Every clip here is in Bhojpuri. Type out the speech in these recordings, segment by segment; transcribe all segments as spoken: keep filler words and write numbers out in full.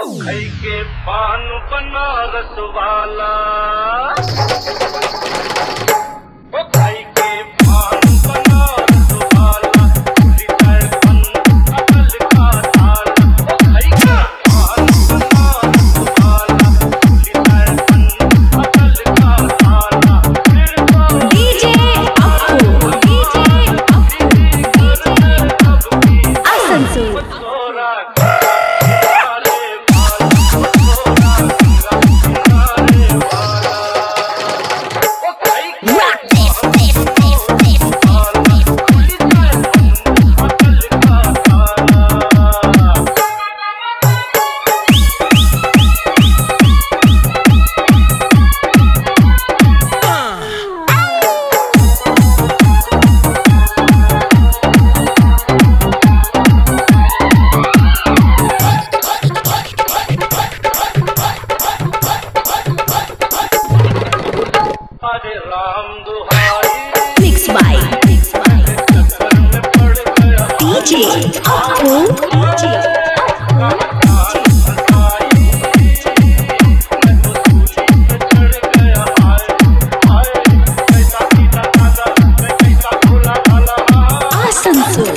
खाई के पान बनारस वाला ओ खाई के पान बनारस वाला खुली जाए बंद अकल का ताला ओ खाई के पान बनारस वाला खुली जाए बंद अकल का ताला फिर तो DJ Appu DJ Appu DJ Asansol सोरा अरे राम दुहाई मिक्स बाय चक्कर में पड़ गया डीजे अप्पू डीजे आसनसोल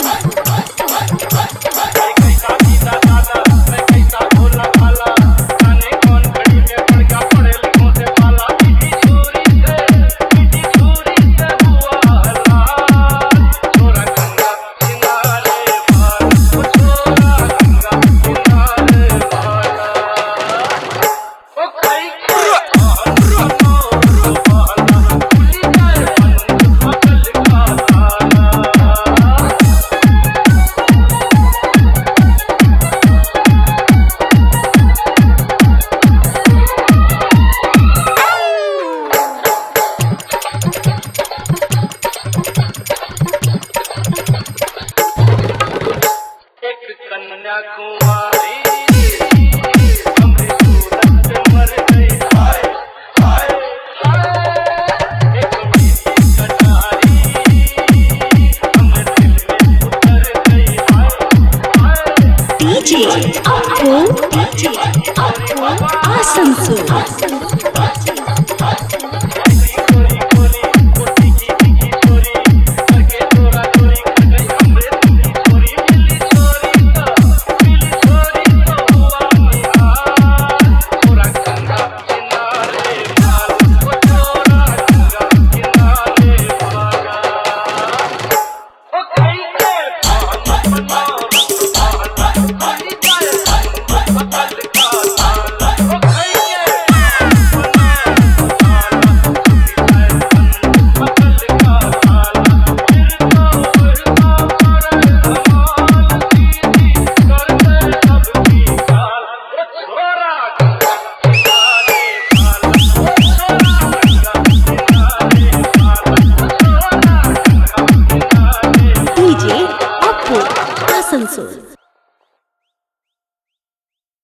कन्याकुमारी हमरी सूरत पे मर गई हाय हाय हाय एक मीठी कटारी हमरे दिल में उतर गई हाय हाय डीजे अप्पू डीजे अप्पू आसनसोल